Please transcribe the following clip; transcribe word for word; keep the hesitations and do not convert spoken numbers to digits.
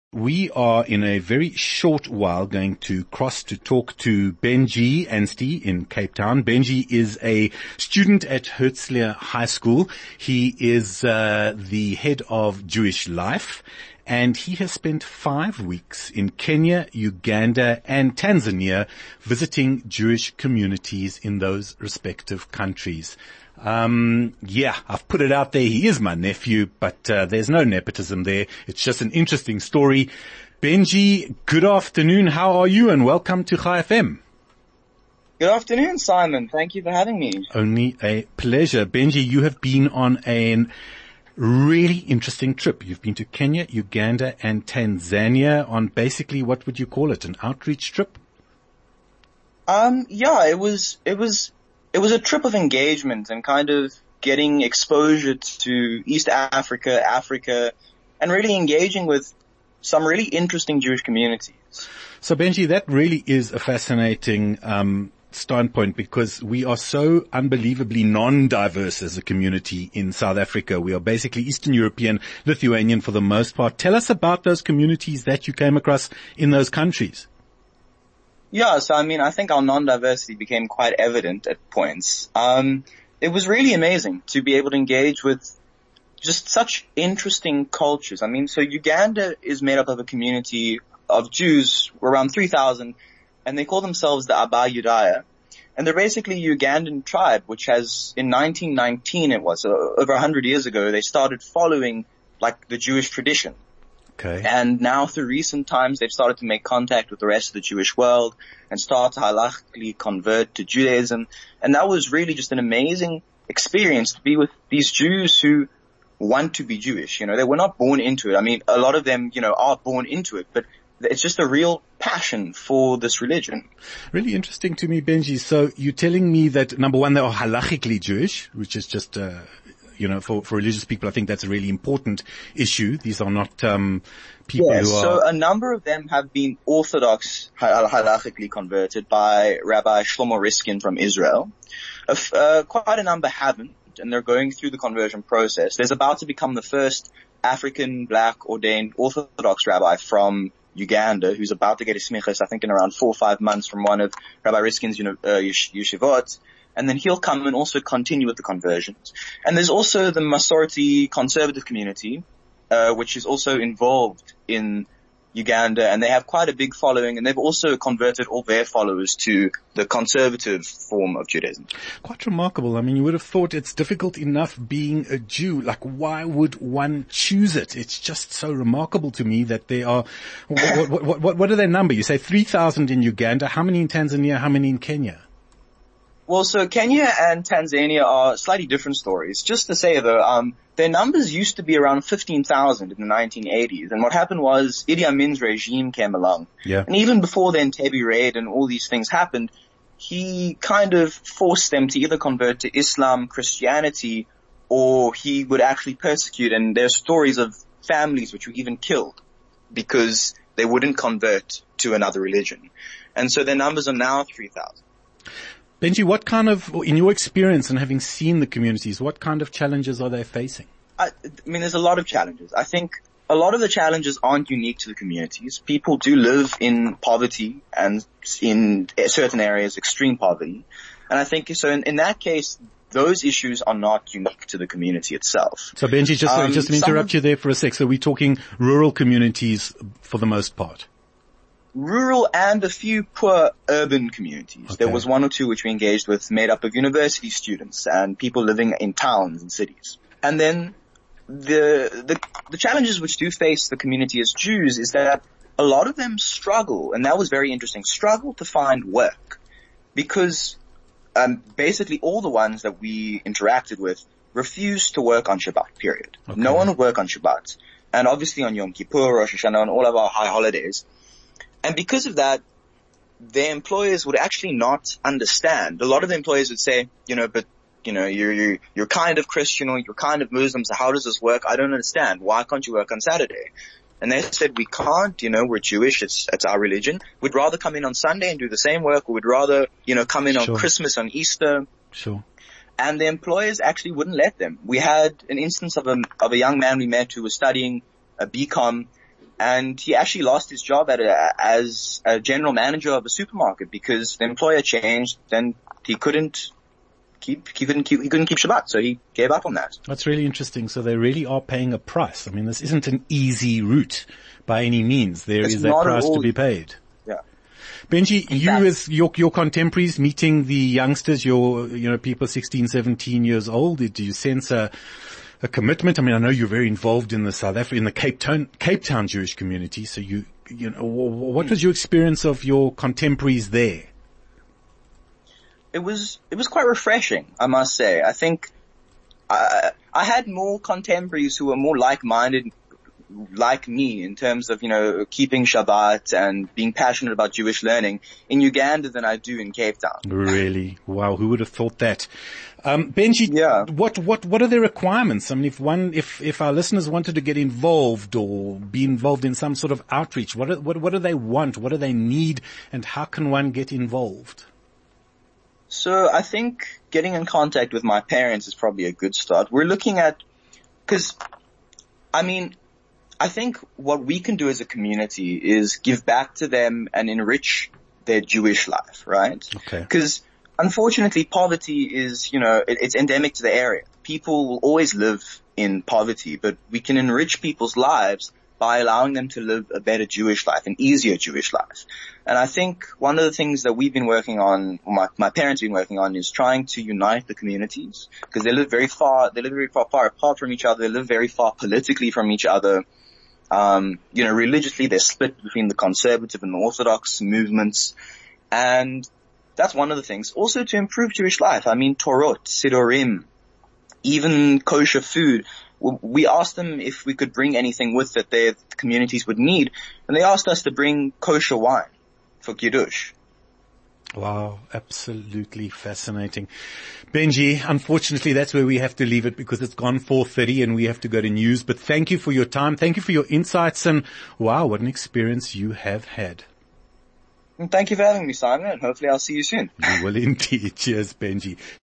We are in a very short while going to cross to talk to Benji Anstey in Cape Town. Benji is a student at Herzliya High School. He is uh, the head of Jewish Life, and he has spent five weeks in Kenya, Uganda, and Tanzania visiting Jewish communities in those respective countries. Um, yeah, I've put it out there. He is my nephew, but uh, there's no nepotism there. It's just an interesting story. Benji, good afternoon. How are you? And welcome to Chai F M. Good afternoon, Simon. Thank you for having me. Only a pleasure. Benji, you have been on a really interesting trip. You've been to Kenya, Uganda, and Tanzania on basically, what would you call it, an outreach trip? Um, yeah, it was, it was, It was a trip of engagement and kind of getting exposure to East Africa, Africa, and really engaging with some really interesting Jewish communities. So Benji, that really is a fascinating um standpoint, because we are so unbelievably non-diverse as a community in South Africa. We are basically Eastern European, Lithuanian for the most part. Tell us about those communities that you came across in those countries. Yeah, so I mean, I think our non-diversity became quite evident at points. Um, it was really amazing to be able to engage with just such interesting cultures. I mean, so Uganda is made up of a community of Jews, around three thousand, and they call themselves the Abba Yudaya. And they're basically a Ugandan tribe, which has, in nineteen nineteen it was, uh, over one hundred years ago, they started following, like, the Jewish tradition. Okay. And now through recent times, they've started to make contact with the rest of the Jewish world and start to halachically convert to Judaism. And that was really just an amazing experience to be with these Jews who want to be Jewish. You know, they were not born into it. I mean, a lot of them, you know, are born into it, but it's just a real passion for this religion. Really interesting to me, Benji. So you're telling me that, number one, they are halachically Jewish, which is just, uh, you know, for, for religious people, I think that's a really important issue. These are not, um, people yes, who are... so a number of them have been Orthodox halachically converted by Rabbi Shlomo Riskin from Israel. Uh, quite a number haven't, and they're going through the conversion process. There's about to become the first African black ordained Orthodox rabbi from Uganda, who's about to get his smichas, I think in around four or five months, from one of Rabbi Riskin's, you know, uh, yeshivot. And then he'll come and also continue with the conversions. And there's also the Masorti conservative community, uh, which is also involved in Uganda, and they have quite a big following, and they've also converted all their followers to the conservative form of Judaism. Quite remarkable. I mean, you would have thought it's difficult enough being a Jew. Like, why would one choose it? It's just so remarkable to me that there are, what, what, what, what, what are their number? You say three thousand in Uganda. How many in Tanzania? How many in Kenya? Well, so Kenya and Tanzania are slightly different stories. Just to say though, um, their numbers used to be around fifteen thousand in the nineteen eighties. And what happened was Idi Amin's regime came along. Yeah. And even before the Entebbe raid and all these things happened, he kind of forced them to either convert to Islam, Christianity, or he would actually persecute. And there's stories of families which were even killed because they wouldn't convert to another religion. And so their numbers are now three thousand. Benji, what kind of, in your experience and having seen the communities, what kind of challenges are they facing? I, I mean, there's a lot of challenges. I think a lot of the challenges aren't unique to the communities. People do live in poverty and in certain areas, extreme poverty. And I think, so in, in that case, those issues are not unique to the community itself. So Benji, just, um, just to interrupt you there for a sec. So we're talking rural communities for the most part. Rural and a few poor urban communities. Okay. There was one or two which we engaged with made up of university students and people living in towns and cities. And then the, the, the challenges which do face the community as Jews is that a lot of them struggle, and that was very interesting, struggle to find work because, um, basically all the ones that we interacted with refused to work on Shabbat, period. Okay. No one would work on Shabbat. And obviously on Yom Kippur, Rosh Hashanah, and all of our high holidays. And because of that, their employers would actually not understand. A lot of the employers would say, you know, but, you know, you're, you're, you're kind of Christian or you're kind of Muslim, so how does this work? I don't understand. Why can't you work on Saturday? And they said, we can't, you know, we're Jewish, it's, it's our religion. We'd rather come in on Sunday and do the same work, or we'd rather, you know, come in on Sure. Christmas, on Easter. Sure. And the employers actually wouldn't let them. We had an instance of a, of a young man we met who was studying a B Com, and he actually lost his job at a, as a general manager of a supermarket because the employer changed, and he couldn't keep, he couldn't keep, he couldn't keep Shabbat, so he gave up on that. That's really interesting. So they really are paying a price. I mean, this isn't an easy route by any means. There It's is a not at price to all- be paid. Yeah. Benji, you fact- as your, your contemporaries meeting the youngsters, your, you know, people sixteen, seventeen years old, do you sense a, a commitment? I mean, I know you're very involved in the South Africa, in the Cape Town, Cape Town Jewish community. So you, you know, wh- what was your experience of your contemporaries there? It was, it was quite refreshing, I must say. I think, I, I had more contemporaries who were more like-minded, like me, in terms of, you know, keeping Shabbat and being passionate about Jewish learning in Uganda than I do in Cape Town. Really? Wow. Who would have thought that? Um, Benji, Yeah. what, what, what are the requirements? I mean, if one, if, if our listeners wanted to get involved or be involved in some sort of outreach, what, are, what, what do they want? What do they need? And how can one get involved? So I think getting in contact with my parents is probably a good start. We're looking at, cause, I mean, I think what we can do as a community is give back to them and enrich their Jewish life, right? Okay. Cause unfortunately poverty is, you know, it, it's endemic to the area. People will always live in poverty, but we can enrich people's lives by allowing them to live a better Jewish life, an easier Jewish life. And I think one of the things that we've been working on, or my, my parents have been working on, is trying to unite the communities, because they live very far, they live very far, far apart from each other, they live very far politically from each other. Um, you know, religiously they're split between the conservative and the Orthodox movements. And that's one of the things. Also to improve Jewish life. I mean, Torot, Sidorim, even kosher food. We asked them if we could bring anything with that their communities would need, and they asked us to bring kosher wine for Kiddush. Wow, absolutely fascinating. Benji, unfortunately that's where we have to leave it because it's gone four thirty and we have to go to news, but thank you for your time. Thank you for your insights, and wow, what an experience you have had. And thank you for having me, Simon, and hopefully I'll see you soon. You will indeed. Cheers, Benji.